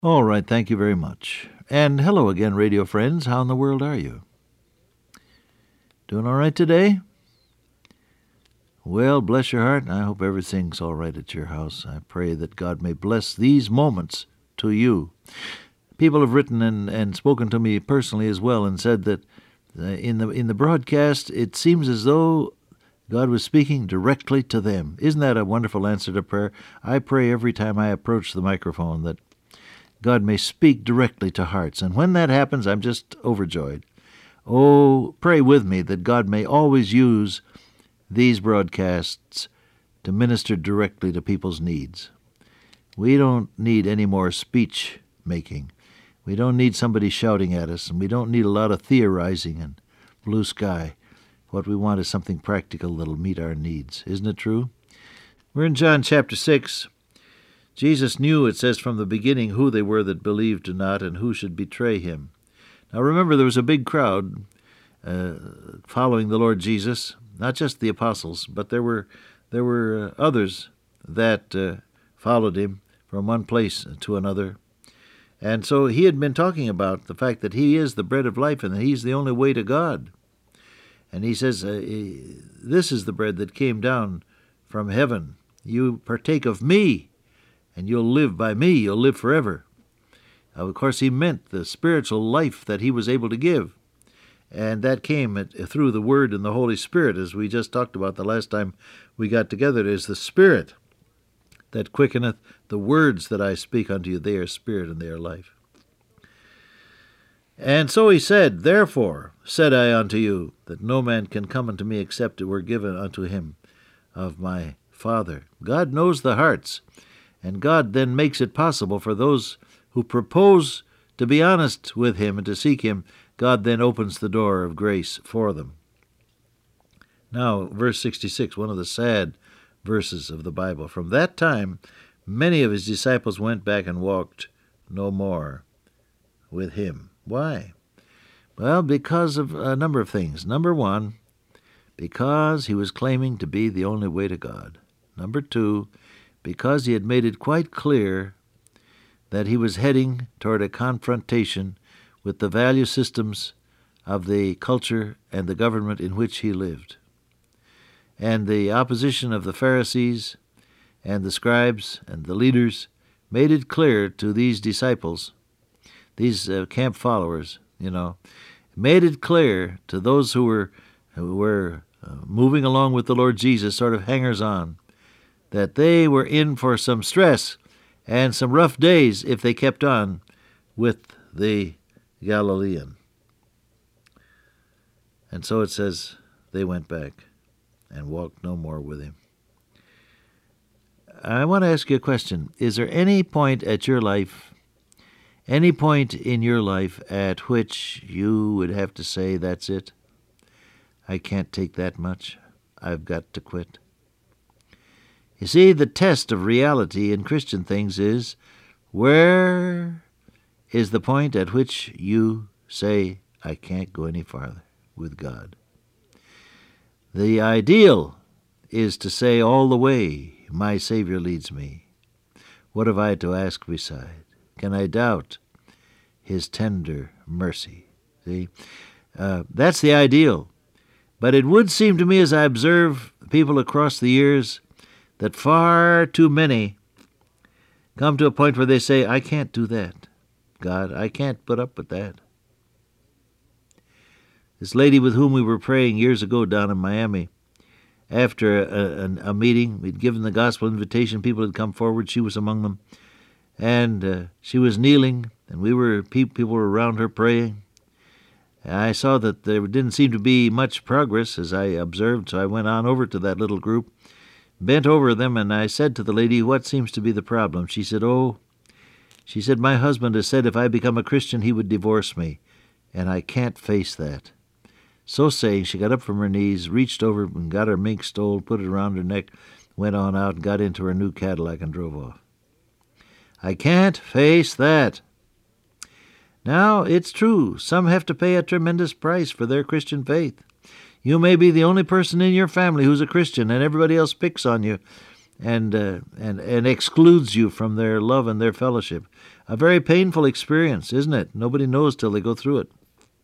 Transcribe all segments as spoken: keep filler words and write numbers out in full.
All right, thank you very much. And hello again, radio friends. How in the world are you? Doing all right today? Well, bless your heart. I hope everything's all right at your house. I pray that God may bless these moments to you. People have written and, and spoken to me personally as well and said that uh, in the in the broadcast it seems as though God was speaking directly to them. Isn't that a wonderful answer to prayer? I pray every time I approach the microphone that God may speak directly to hearts. And when that happens, I'm just overjoyed. Oh, pray with me that God may always use these broadcasts to minister directly to people's needs. We don't need any more speech making. We don't need somebody shouting at us, and we don't need a lot of theorizing and blue sky. What we want is something practical that'll meet our needs. Isn't it true? We're in John chapter six. Jesus knew, it says from the beginning, who they were that believed or not and who should betray him. Now remember, there was a big crowd uh, following the Lord Jesus, not just the apostles, but there were there were uh, others that uh, followed him from one place to another. And so he had been talking about the fact that he is the bread of life and that he's the only way to God. And he says, uh, this is the bread that came down from heaven. You partake of me, and you'll live by me. You'll live forever. Now, of course, he meant the spiritual life that he was able to give. And that came at, through the Word and the Holy Spirit, as we just talked about the last time we got together. It is the Spirit that quickeneth. The words that I speak unto you, they are spirit and they are life. And so he said, therefore said I unto you, that no man can come unto me except it were given unto him of my Father. God knows the hearts, and God then makes it possible for those who propose to be honest with him and to seek him. God then opens the door of grace for them. Now, verse sixty-six, one of the sad verses of the Bible. From that time, many of his disciples went back and walked no more with him. Why? Well, because of a number of things. Number one, because he was claiming to be the only way to God. Number two, because he had made it quite clear that he was heading toward a confrontation with the value systems of the culture and the government in which he lived. And the opposition of the Pharisees and the scribes and the leaders made it clear to these disciples, these uh, camp followers, you know, made it clear to those who were who were uh, moving along with the Lord Jesus, sort of hangers-on, that they were in for some stress and some rough days if they kept on with the Galilean. And so it says they went back and walked no more with him. I want to ask you a question. Is there any point at your life, any point in your life at which you would have to say, that's it? I can't take that much. I've got to quit. You see, the test of reality in Christian things is, where is the point at which you say, I can't go any farther with God? The ideal is to say all the way, my Savior leads me. What have I to ask beside? Can I doubt his tender mercy? See, uh, that's the ideal. But it would seem to me, as I observe people across the years, that far too many come to a point where they say, I can't do that. God, I can't put up with that. This lady with whom we were praying years ago down in Miami, after a, a, a meeting, we'd given the gospel invitation, people had come forward, she was among them, and uh, she was kneeling, and we were people were around her praying. I saw that there didn't seem to be much progress, as I observed, so I went on over to that little group, bent over them, and I said to the lady, what seems to be the problem? She said, oh, she said, my husband has said if I become a Christian, he would divorce me, and I can't face that. So saying, she got up from her knees, reached over and got her mink stole, put it around her neck, went on out and got into her new Cadillac and drove off. I can't face that. Now, it's true, some have to pay a tremendous price for their Christian faith. You may be the only person in your family who's a Christian, and everybody else picks on you and uh, and and excludes you from their love and their fellowship. A very painful experience, isn't it? Nobody knows till they go through it.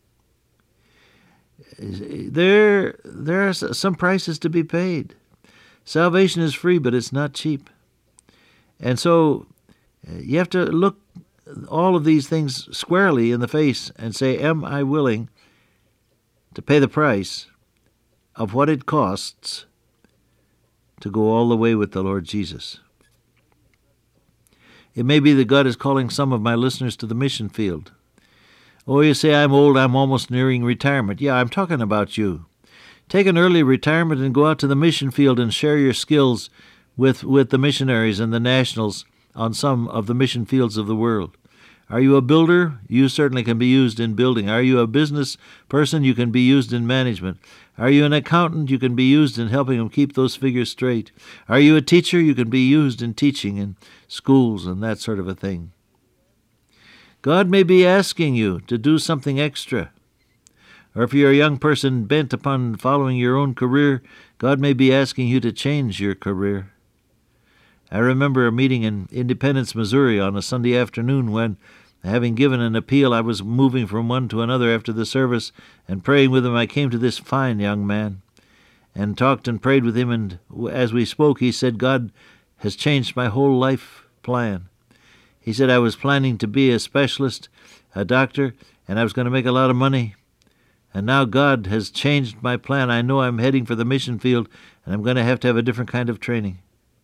There, there are some prices to be paid. Salvation is free, but it's not cheap. And so you have to look all of these things squarely in the face and say, am I willing to pay the price of what it costs to go all the way with the Lord Jesus? It may be that God is calling some of my listeners to the mission field. Oh, you say, I'm old, I'm almost nearing retirement. Yeah, I'm talking about you. Take an early retirement and go out to the mission field and share your skills with, with the missionaries and the nationals on some of the mission fields of the world. Are you a builder? You certainly can be used in building. Are you a business person? You can be used in management. Are you an accountant? You can be used in helping them keep those figures straight. Are you a teacher? You can be used in teaching in schools and that sort of a thing. God may be asking you to do something extra. Or if you're a young person bent upon following your own career, God may be asking you to change your career. I remember a meeting in Independence, Missouri on a Sunday afternoon when, having given an appeal, I was moving from one to another after the service and praying with him. I came to this fine young man and talked and prayed with him, and as we spoke, he said, God has changed my whole life plan. He said, I was planning to be a specialist, a doctor, and I was going to make a lot of money. And now God has changed my plan. I know I'm heading for the mission field, and I'm going to have to have a different kind of training.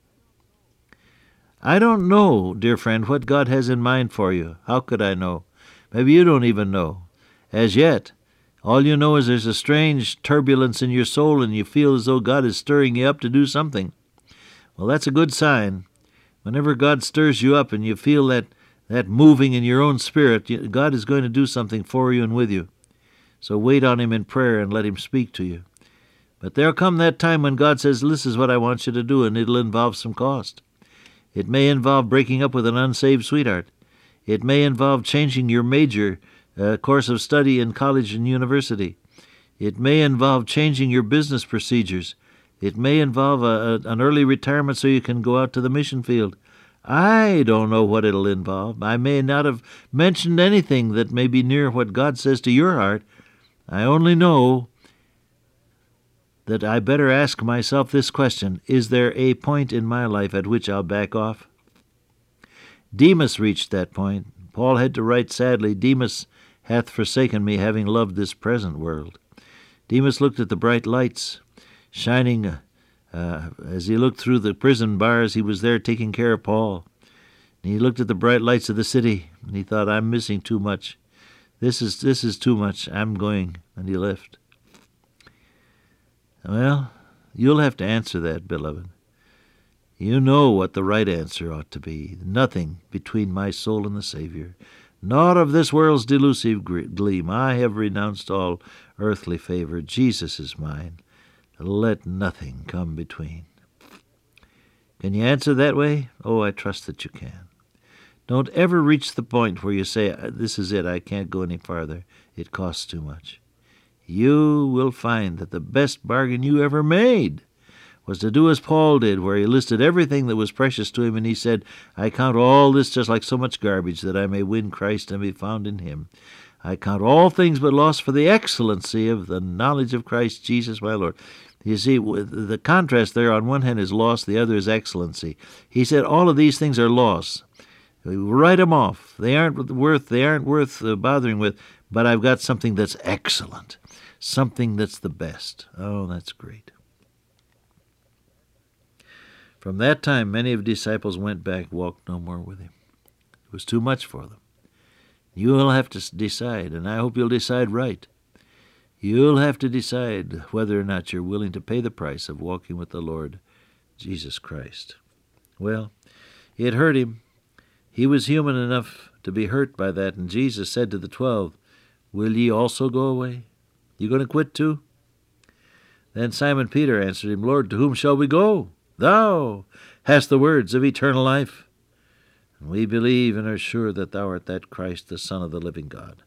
I don't know, dear friend, what God has in mind for you. How could I know? Maybe you don't even know. As yet, all you know is there's a strange turbulence in your soul and you feel as though God is stirring you up to do something. Well, that's a good sign. Whenever God stirs you up and you feel that, that moving in your own spirit, God is going to do something for you and with you. So wait on Him in prayer and let Him speak to you. But there'll come that time when God says, this is what I want you to do, and it'll involve some cost. It may involve breaking up with an unsaved sweetheart. It may involve changing your major uh, course of study in college and university. It may involve changing your business procedures. It may involve a, a, an early retirement so you can go out to the mission field. I don't know what it'll involve. I may not have mentioned anything that may be near what God says to your heart. I only know that I better ask myself this question: is there a point in my life at which I'll back off? Demas reached that point. Paul had to write sadly, Demas hath forsaken me, having loved this present world. Demas looked at the bright lights shining uh, as he looked through the prison bars. He was there taking care of Paul. And he looked at the bright lights of the city, and he thought, I'm missing too much. This is, this is too much. I'm going. And he left. Well, you'll have to answer that, beloved. You know what the right answer ought to be. Nothing between my soul and the Savior. Not of this world's delusive gleam. I have renounced all earthly favor. Jesus is mine. Let nothing come between. Can you answer that way? Oh, I trust that you can. Don't ever reach the point where you say, this is it, I can't go any farther. It costs too much. You will find that the best bargain you ever made was to do as Paul did, where he listed everything that was precious to him, and he said, I count all this just like so much garbage, that I may win Christ and be found in Him. I count all things but loss for the excellency of the knowledge of Christ Jesus my Lord. You see, the contrast there on one hand is loss, the other is excellency. He said all of these things are loss. Write them off. They aren't worth, they aren't worth uh, bothering with, but I've got something that's excellent. Something that's the best. Oh, that's great. From that time, many of the disciples went back, walked no more with Him. It was too much for them. You'll have to decide, and I hope you'll decide right. You'll have to decide whether or not you're willing to pay the price of walking with the Lord Jesus Christ. Well, it hurt Him. He was human enough to be hurt by that, and Jesus said to the twelve, will ye also go away? You going to quit too? Then Simon Peter answered Him, Lord, to whom shall we go? Thou hast the words of eternal life. And we believe and are sure that Thou art that Christ, the Son of the living God.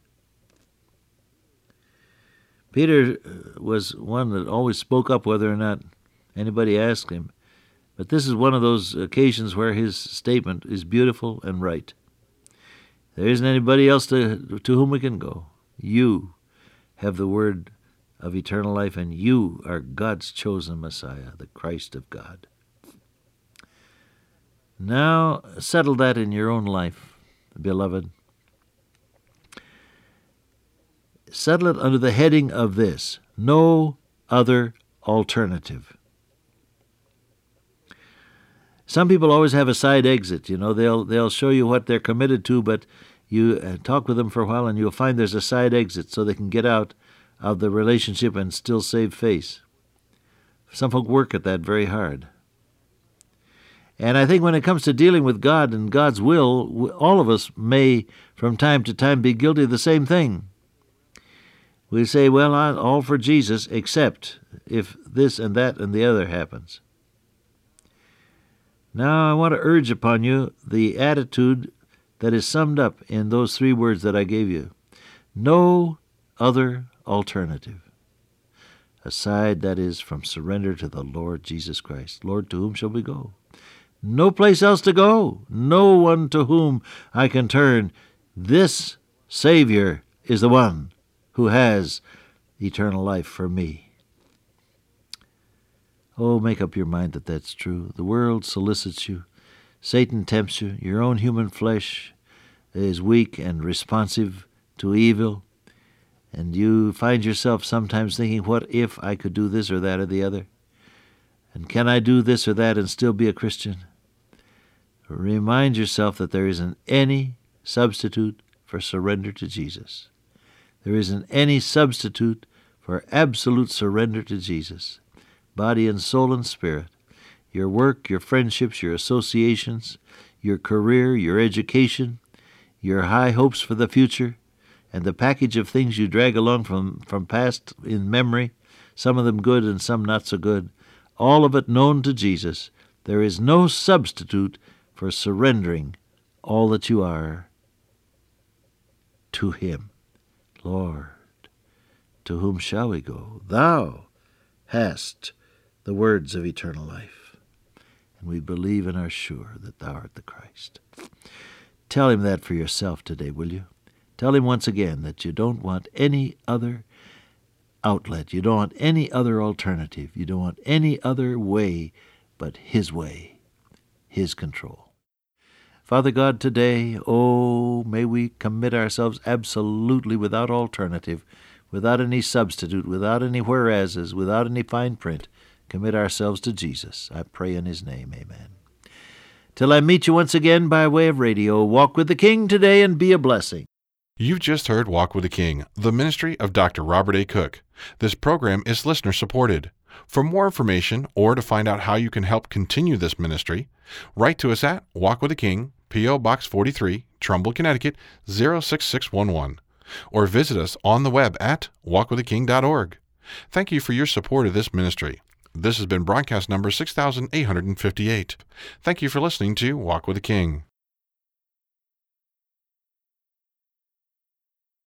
Peter was one that always spoke up whether or not anybody asked him. But this is one of those occasions where his statement is beautiful and right. There isn't anybody else to, to whom we can go. You have the word of eternal life, and you are God's chosen Messiah, the Christ of God. Now, settle that in your own life, beloved. Settle it under the heading of this: no other alternative. Some people always have a side exit. You know, they'll they'll show you what they're committed to, but you uh, talk with them for a while, and you'll find there's a side exit so they can get out of the relationship and still save face. Some folk work at that very hard. And I think when it comes to dealing with God and God's will, all of us may, from time to time, be guilty of the same thing. We say, well, I'm all for Jesus, except if this and that and the other happens. Now, I want to urge upon you the attitude that is summed up in those three words that I gave you. No other alternative. Aside, that is, from surrender to the Lord Jesus Christ. Lord, to whom shall we go? No place else to go. No one to whom I can turn. This Savior is the one who has eternal life for me. Oh, make up your mind that that's true. The world solicits you. Satan tempts you. Your own human flesh is weak and responsive to evil. And you find yourself sometimes thinking, what if I could do this or that or the other? And can I do this or that and still be a Christian? Remind yourself that there isn't any substitute for surrender to Jesus. There isn't any substitute for absolute surrender to Jesus. Body and soul and spirit. Your work, your friendships, your associations, your career, your education, your high hopes for the future, and the package of things you drag along from, from past in memory, some of them good and some not so good, all of it known to Jesus. There is no substitute for surrendering all that you are to Him. Lord, to whom shall we go? Thou hast the words of eternal life, and we believe and are sure that Thou art the Christ. Tell Him that for yourself today, will you? Tell Him once again that you don't want any other outlet. You don't want any other alternative. You don't want any other way but His way, His control. Father God, today, oh, may we commit ourselves absolutely without alternative, without any substitute, without any whereases, without any fine print, commit ourselves to Jesus. I pray in His name, amen. Till I meet you once again by way of radio, walk with the King today and be a blessing. You've just heard Walk with the King, the ministry of Doctor Robert A. Cook. This program is listener-supported. For more information or to find out how you can help continue this ministry, write to us at Walk with the King, P O. Box forty-three, Trumbull, Connecticut, zero six six one one, or visit us on the web at walk with the king dot org. Thank you for your support of this ministry. This has been broadcast number six thousand eight hundred fifty-eight. Thank you for listening to Walk with the King.